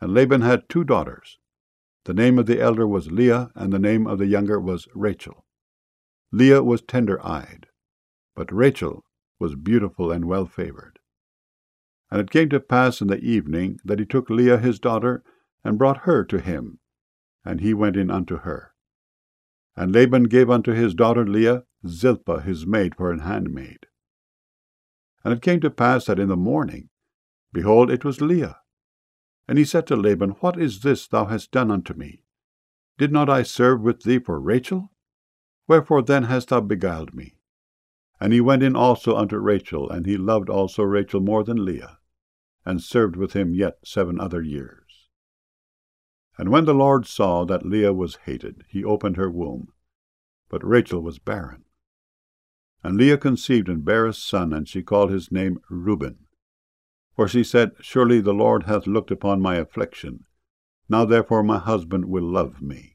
And Laban had 2 daughters. The name of the elder was Leah, and the name of the younger was Rachel. Leah was tender-eyed, but Rachel was beautiful and well-favored. And it came to pass in the evening that he took Leah his daughter, and brought her to him, and he went in unto her. And Laban gave unto his daughter Leah Zilpah his maid for an handmaid. And it came to pass that in the morning, behold, it was Leah. And he said to Laban, What is this thou hast done unto me? Did not I serve with thee for Rachel? Wherefore then hast thou beguiled me? And he went in also unto Rachel, and he loved also Rachel more than Leah, and served with him yet 7 other years. And when the Lord saw that Leah was hated, he opened her womb, but Rachel was barren. And Leah conceived and bare a son, and she called his name Reuben. For she said, Surely the Lord hath looked upon my affliction. Now therefore my husband will love me.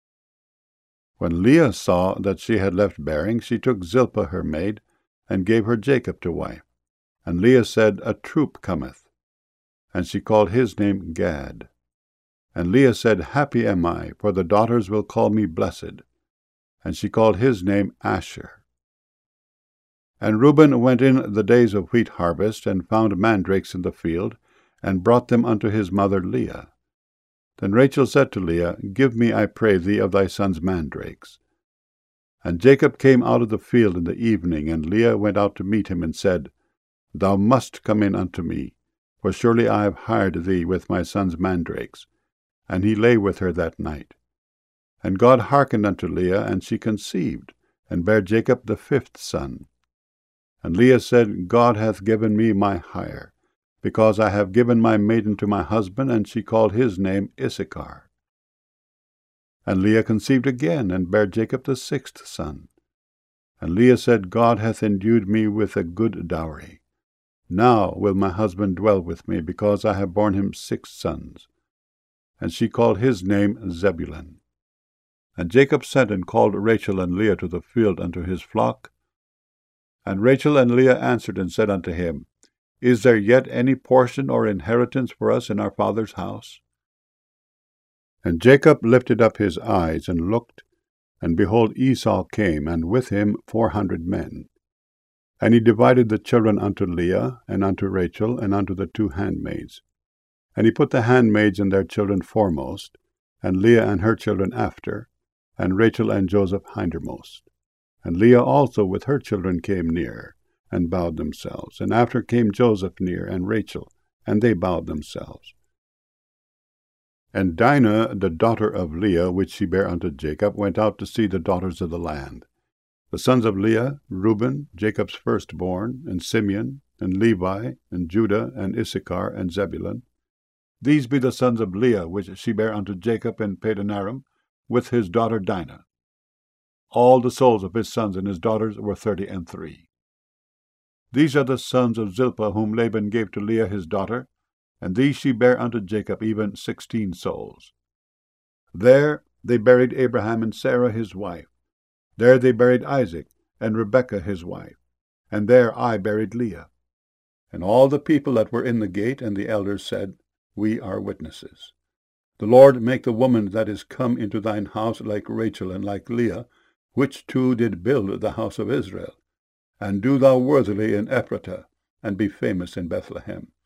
When Leah saw that she had left bearing, she took Zilpah her maid, and gave her Jacob to wife. And Leah said, A troop cometh. And she called his name Gad. And Leah said, Happy am I, for the daughters will call me blessed. And she called his name Asher. And Reuben went in the days of wheat harvest, and found mandrakes in the field, and brought them unto his mother Leah. Then Rachel said to Leah, Give me, I pray thee, of thy son's mandrakes. And Jacob came out of the field in the evening, and Leah went out to meet him, and said, Thou must come in unto me, for surely I have hired thee with my son's mandrakes. And he lay with her that night. And God hearkened unto Leah, and she conceived, and bare Jacob the 5th son. And Leah said, God hath given me my hire, because I have given my maiden to my husband, and she called his name Issachar. And Leah conceived again, and bare Jacob the 6th son. And Leah said, God hath endued me with a good dowry. Now will my husband dwell with me, because I have borne him 6 sons. And she called his name Zebulun. And Jacob sent and called Rachel and Leah to the field unto his flock. And Rachel and Leah answered and said unto him, Is there yet any portion or inheritance for us in our father's house? And Jacob lifted up his eyes and looked, and behold, Esau came, and with him 400 men. And he divided the children unto Leah, and unto Rachel, and unto the 2 handmaids. And he put the handmaids and their children foremost, and Leah and her children after, and Rachel and Joseph hindermost. And Leah also with her children came near, and bowed themselves. And after came Joseph near, and Rachel, and they bowed themselves. And Dinah, the daughter of Leah, which she bare unto Jacob, went out to see the daughters of the land. The sons of Leah, Reuben, Jacob's firstborn, and Simeon, and Levi, and Judah, and Issachar, and Zebulun. These be the sons of Leah, which she bare unto Jacob in Padanaram, with his daughter Dinah. All the souls of his sons and his daughters were 33. These are the sons of Zilpah, whom Laban gave to Leah his daughter, and these she bare unto Jacob, even 16 souls. There they buried Abraham and Sarah his wife. There they buried Isaac and Rebekah his wife. And there I buried Leah. And all the people that were in the gate and the elders said, We are witnesses. The Lord make the woman that is come into thine house like Rachel and like Leah, which 2 did build the house of Israel. And do thou worthily in Ephratah, and be famous in Bethlehem.